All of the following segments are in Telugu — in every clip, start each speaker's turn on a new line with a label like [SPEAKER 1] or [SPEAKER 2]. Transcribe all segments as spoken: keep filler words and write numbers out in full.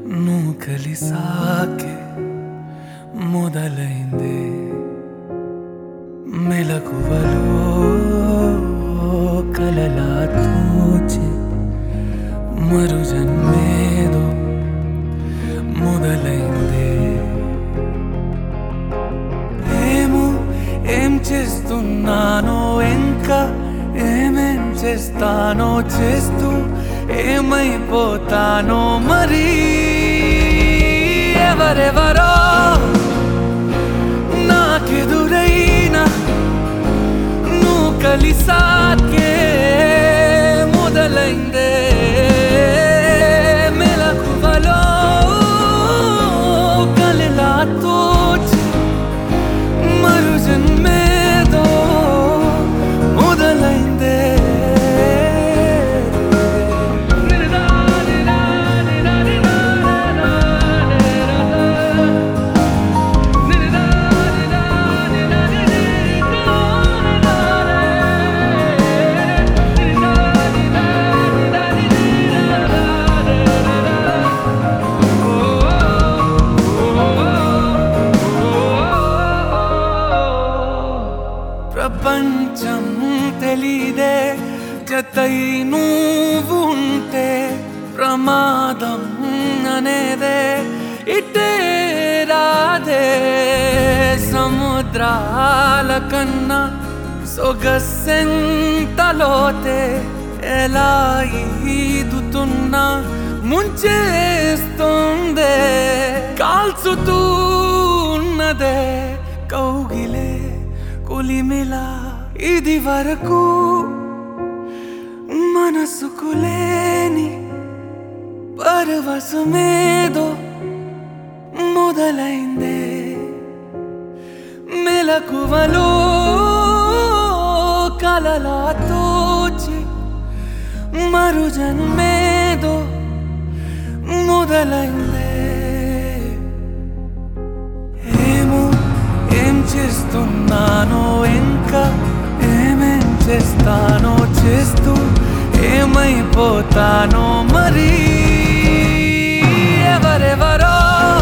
[SPEAKER 1] నువ్వు కలిసాకే మొదలైందే మెలకువలో కలలా తోచి మరు జన్మేదో మొదలైందే. ఏమో ఏం చేస్తున్నానో ఇంకా ఏమేం చేస్తానో చేస్తూ ఏమైపోతానో మరి. ఎవరెవరో నాకెదురైనా నువ్వు కలిసాకే మొదలైందే మెలకువలో కలలా తోచి మరు జన్మేదో మొదలైందే. ప్రపంచం తెలీదే జతై నువ్వు ఉంటే ప్రమాదం అనేదే ఇటే రాదే. సముద్రాల కన్నా సొగసెంతలోతే ఎలా ఈదుతున్నా ముంచేస్తుందే. కాల్చుతూ ఉన్నదే కౌగిలే కొలిమిలా ఇది వరకు మనసుకు లేని పరవశమేదో మొదలైందే. మెలకువలో కలలా తోచి మరు జన్మేదో మొదలైందే. ఏమో ఏం చేస్తున్నానో ఇంకా ఏమేం చేస్తానో చేస్తూ ఏమైపోతానో మరి. ఎవరెవరో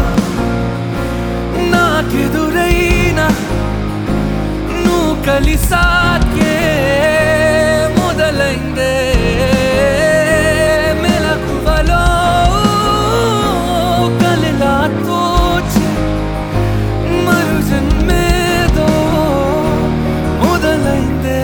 [SPEAKER 1] నాకెదురైనా నువ్వు కలిసాకే మొదలైందే మెలకువలో కలలా తోచి మరు జన్మేదో మొదలైందే.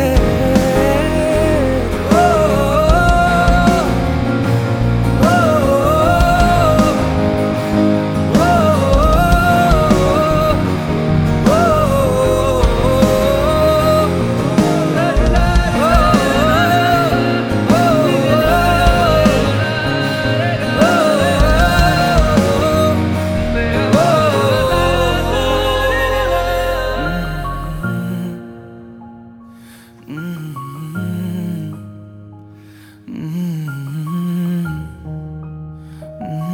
[SPEAKER 1] Mm-hmm. Mm-hmm.